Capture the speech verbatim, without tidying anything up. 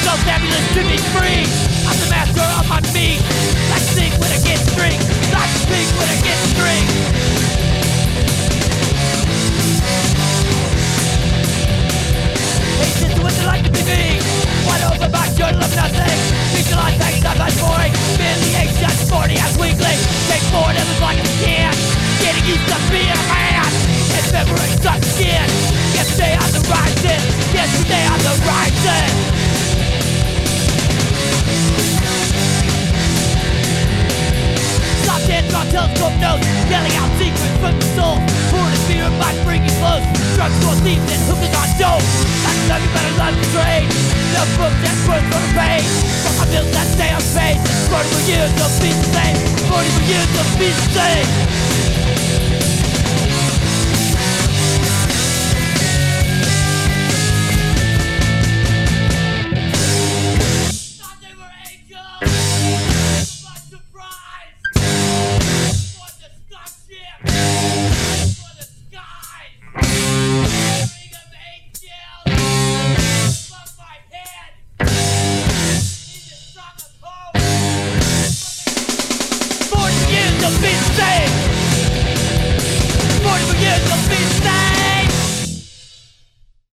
so fabulous to be free. I'm the master of my meat. I sing when I get string. I speak when I get string. Hey, sister, what's it like to be me? Wide open my journal of nothing. Visualize things I'm not boring. Merely age just forty as weekly. Take forward and live like a can. Getting used to being a man. And February starts again. Yesterday on the rising. Yesterday on the rising. Stop dancing on telescope notes. Yelling out secrets from the soul. Pouring a fear of my bringing close. Drugstore thieves and hookers on dope. Like love you better love the trade. No books and words for the page. Fuck my bills that stay on page. Forty more years they'll be the same. Forty more years they'll be the same.